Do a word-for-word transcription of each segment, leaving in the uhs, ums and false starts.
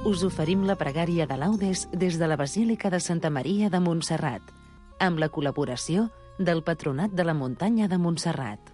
us oferim la pregària de laudes des de la Basílica de Santa Maria de Montserrat, amb la col·laboració del Patronat de la Muntanya de Montserrat.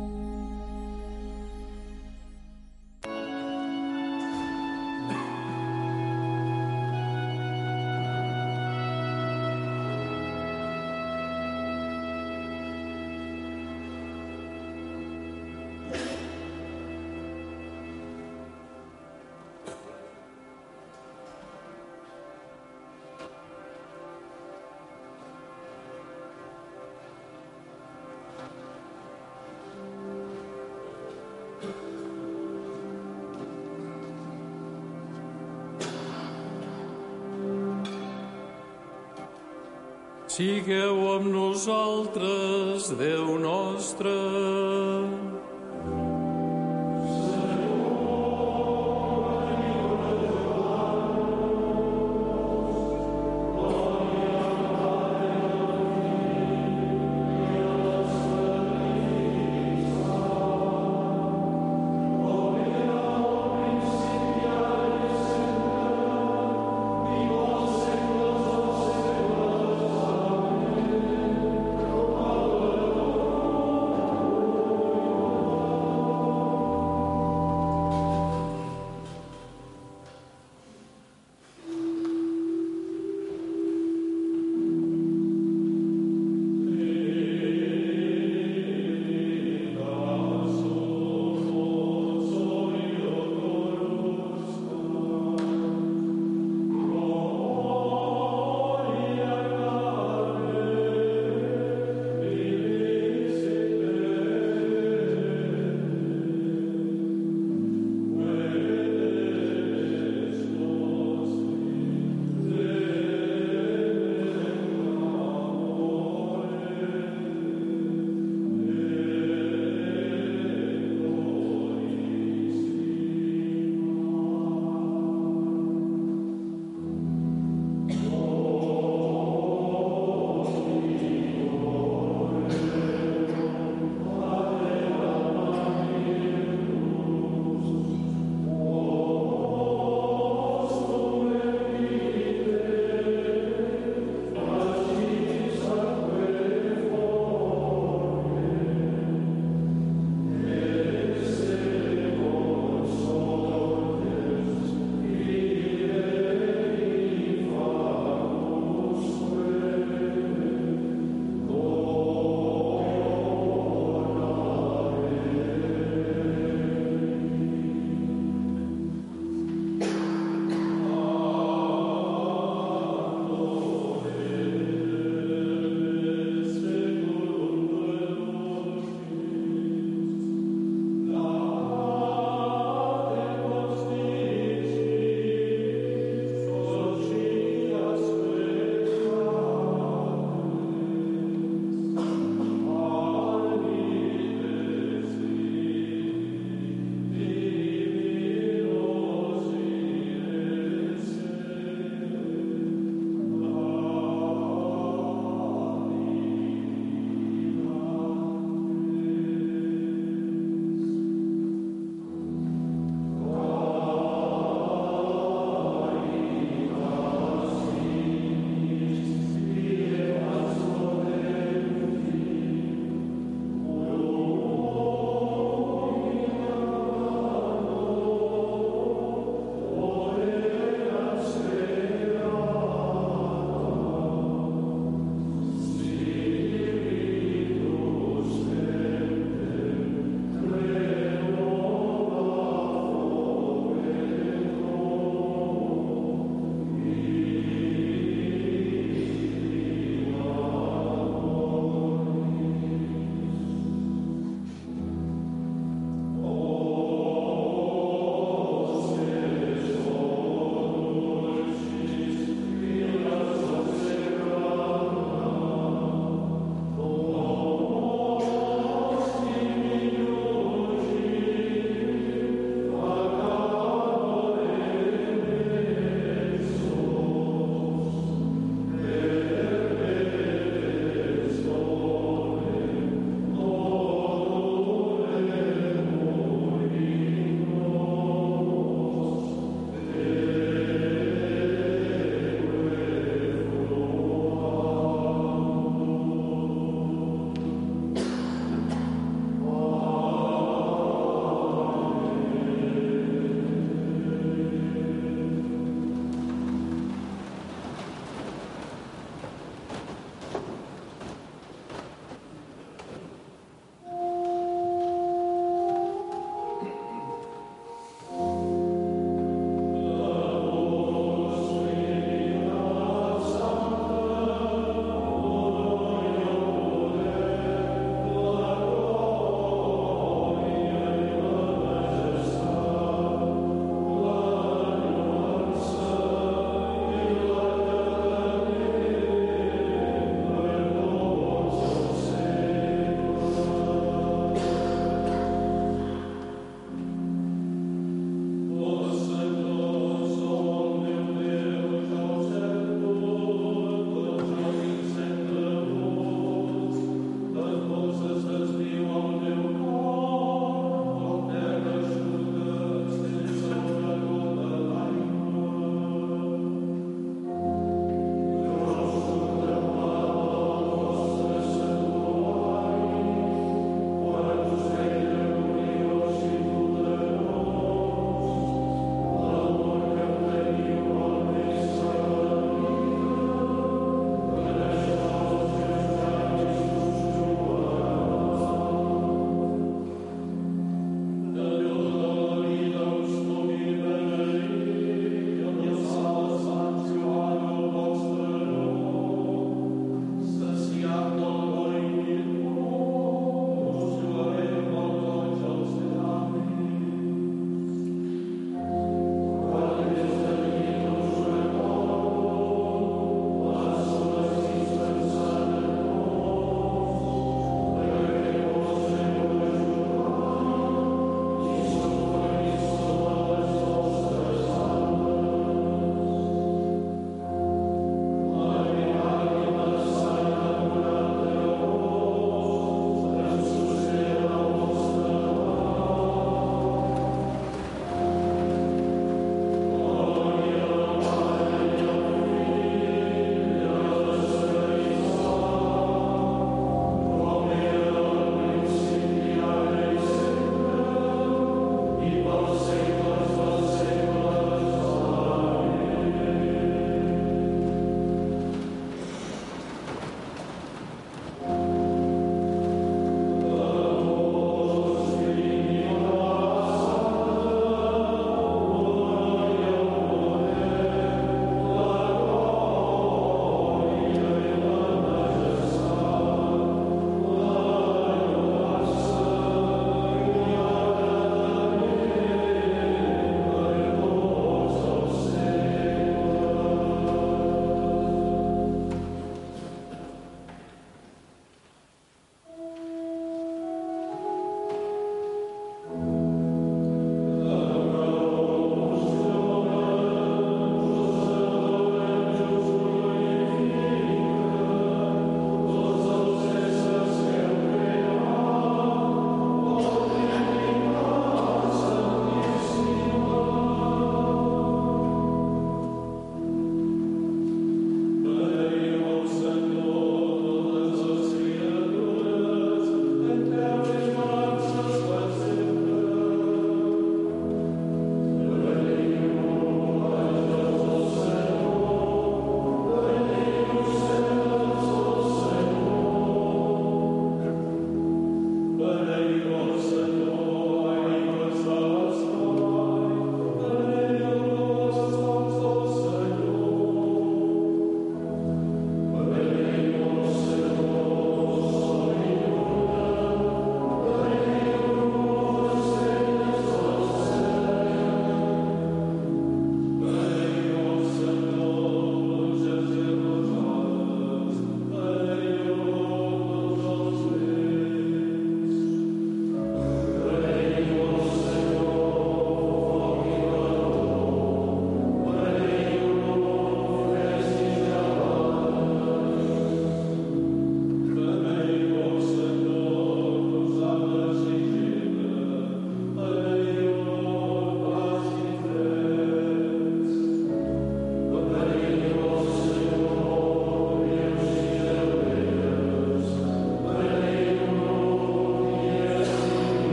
Sigueu amb nosaltres, Déu nostre.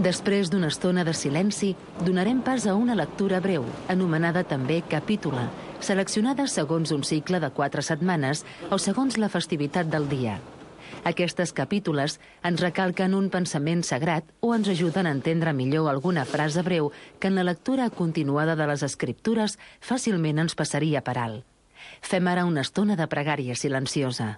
Després d'una estona de silenci, donarem pas a una lectura breu, anomenada també capítula, seleccionada segons un cicle de quatre setmanes o segons la festivitat del dia. Aquestes capítules ens recalquen un pensament sagrat o ens ajuden a entendre millor alguna frase breu que en la lectura continuada de les Escriptures fàcilment ens passaria per alt. Fem ara una estona de pregària silenciosa.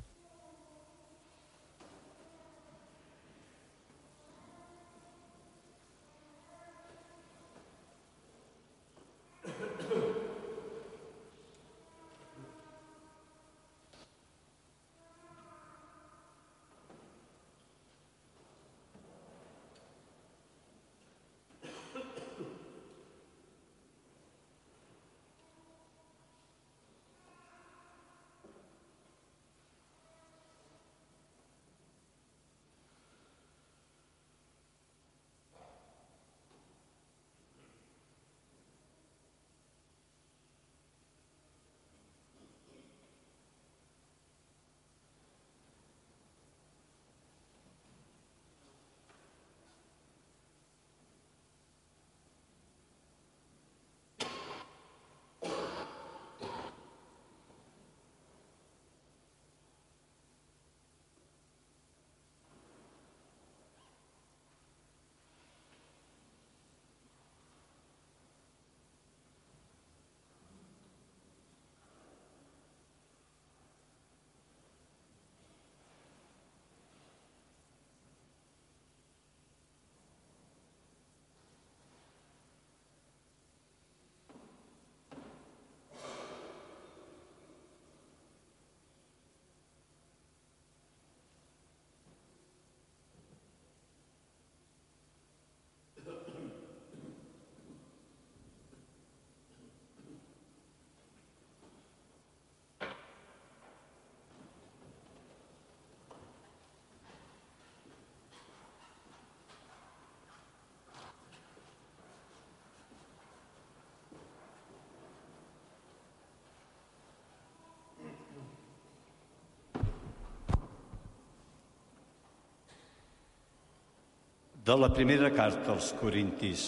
De la primera carta als Corintis.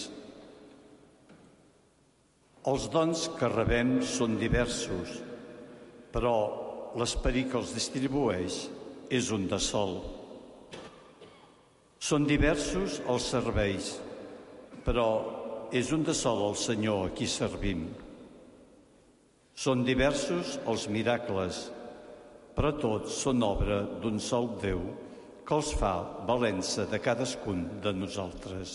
Els dons que rebem són diversos, però l'esperit que els distribueix és un de sol. Són diversos els serveis, però és un de sol el Senyor a qui servim. Són diversos els miracles, però tots són obra d'un sol Déu, que els fa valença de cadascun de nosaltres.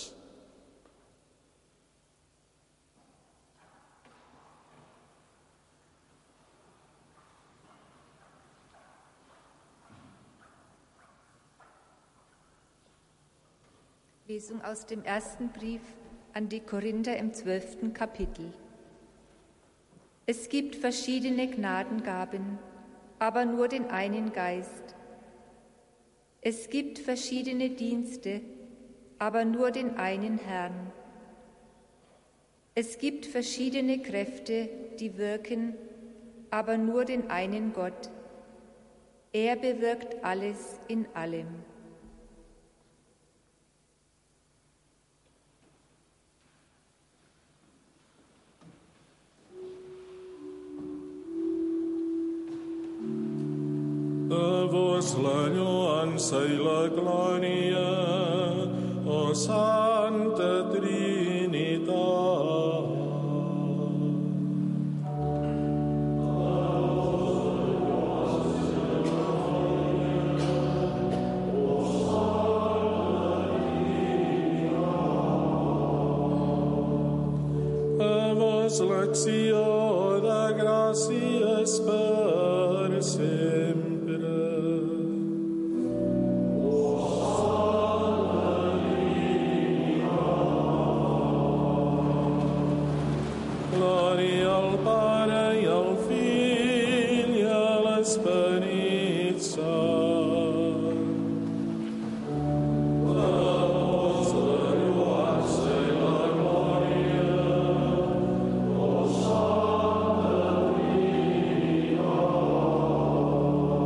Lesung aus dem ersten Brief an die Korinther im zwölften Kapitel. Es gibt verschiedene Gnadengaben, aber nur den einen Geist. Es gibt verschiedene Dienste, aber nur den einen Herrn. Es gibt verschiedene Kräfte, die wirken, aber nur den einen Gott. Er bewirkt alles in allem. A vos la lloança i la glòria, o Santa Trinitat. A vos l'acció de gràcies per sempre. Oh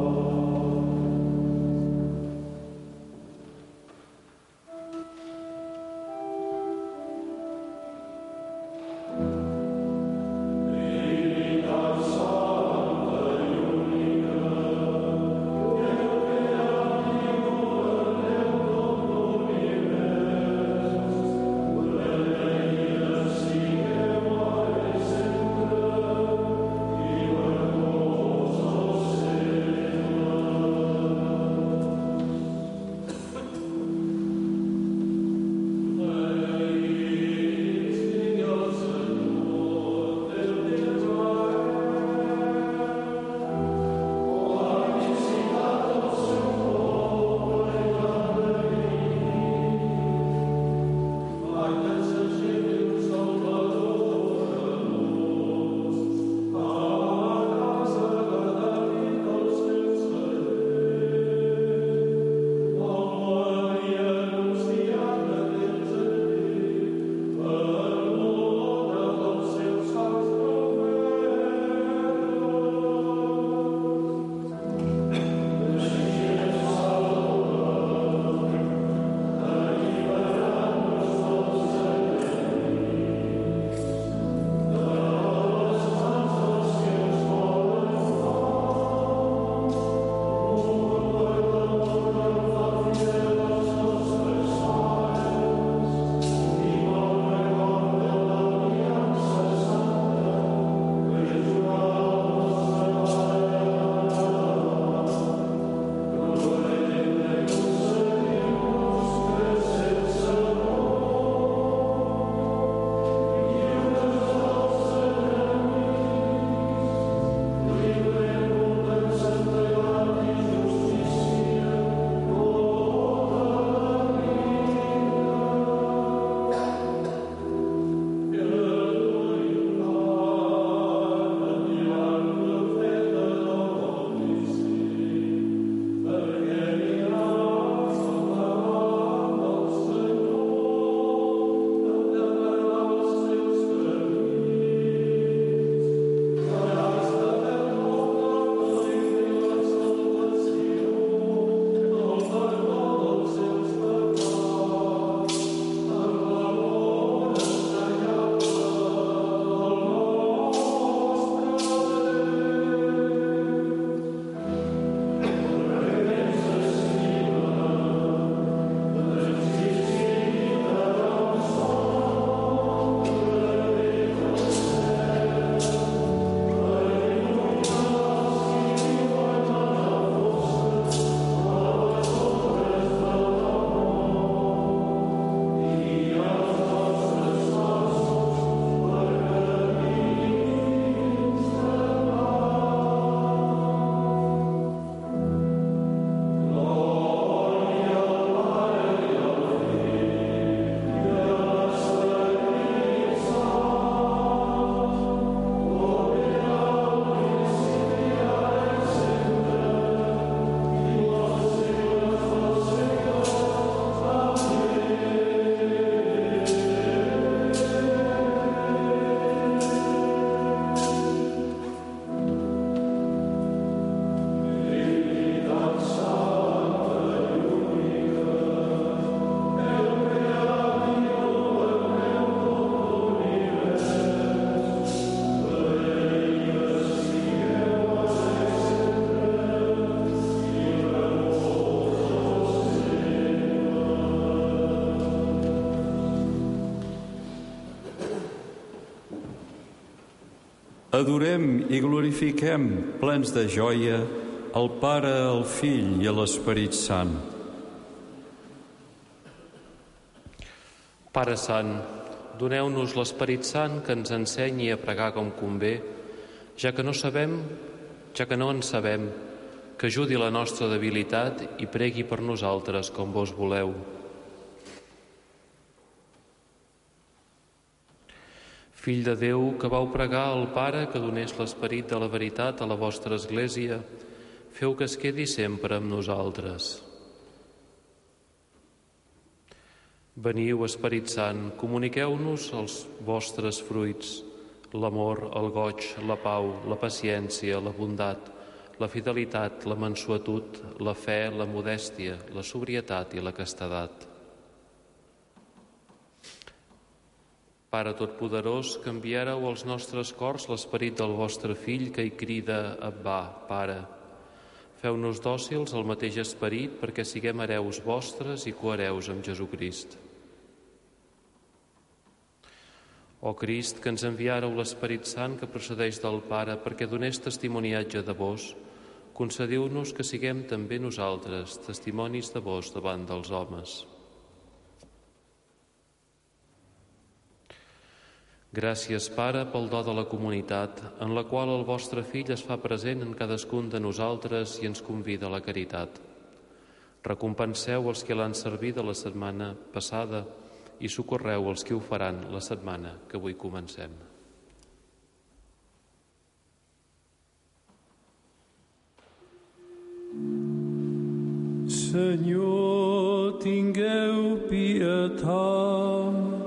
Adorem i glorifiquem, plens de joia, el Pare, el Fill i l'Esperit Sant. Pare Sant, doneu-nos l'Esperit Sant que ens ensenyi a pregar com convé, ja que no sabem, ja que no en sabem, que ajudi la nostra debilitat i pregui per nosaltres com vos voleu. Fill de Déu, que vau pregar al Pare que donés l'Esperit de la veritat a la vostra Església, feu que es quedi sempre amb nosaltres. Veniu, Esperit Sant, comuniqueu-nos els vostres fruits, l'amor, el goig, la pau, la paciència, la bondat, la fidelitat, la mansuetud, la fe, la modèstia, la sobrietat i la castedat. Pare Totpoderós, que enviareu als nostres cors l'esperit del vostre Fill que hi crida Abbà, Pare. Feu-nos dòcils al mateix esperit perquè siguem hereus vostres i cohereus amb Jesucrist. O Crist, que ens enviareu l'Esperit Sant que procedeix del Pare perquè donés testimoniatge de vos, concediu-nos que siguem també nosaltres testimonis de vos davant dels homes. Gràcies, Pare, pel do de la comunitat, en la qual el vostre Fill es fa present en cadascun de nosaltres i ens convida a la caritat. Recompenseu els que l'han servit la setmana passada i socorreu els que ho faran la setmana que avui comencem. Senyor, tingueu pietat.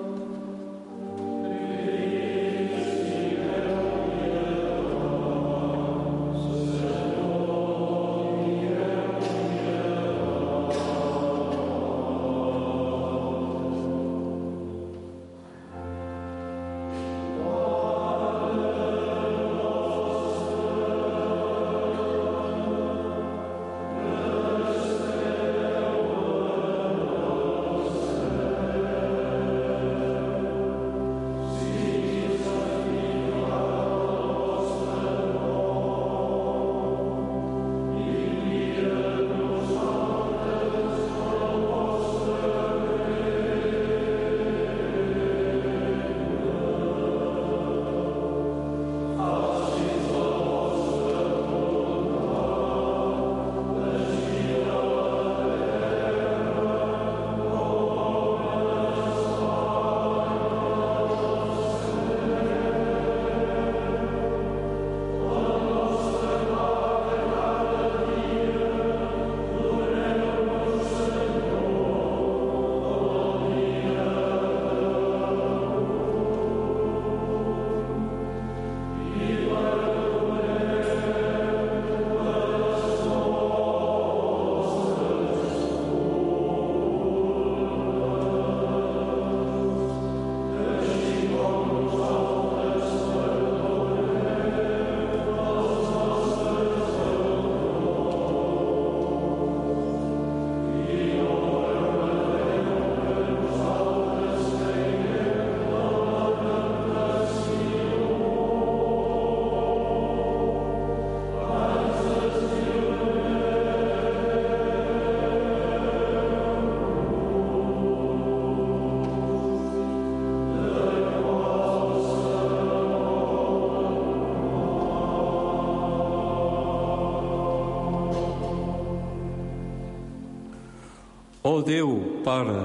Ó Déu, Pare,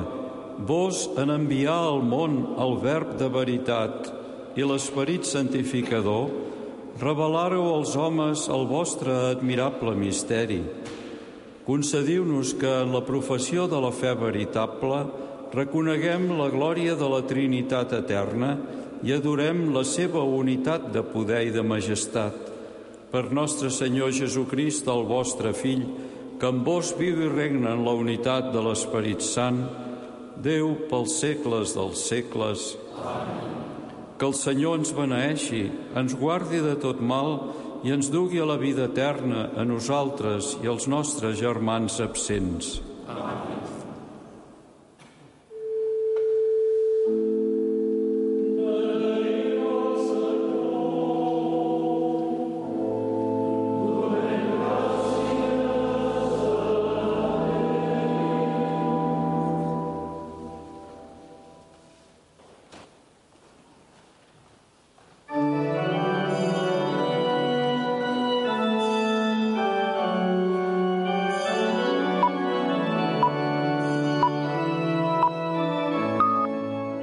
vos en enviar al món el Verb de veritat i l'Esperit santificador, revelàreu als homes el vostre admirable misteri. Concediu-nos que en la professió de la fe veritable reconeguem la glòria de la Trinitat eterna i adorem la seva unitat de poder i de majestat. Per nostre Senyor Jesucrist, el vostre Fill, que amb vos viu i regna en la unitat de l'Esperit Sant, Déu pels segles dels segles. Amén. Que el Senyor ens beneeixi, ens guardi de tot mal i ens dugui a la vida eterna a nosaltres i als nostres germans absents. Amén.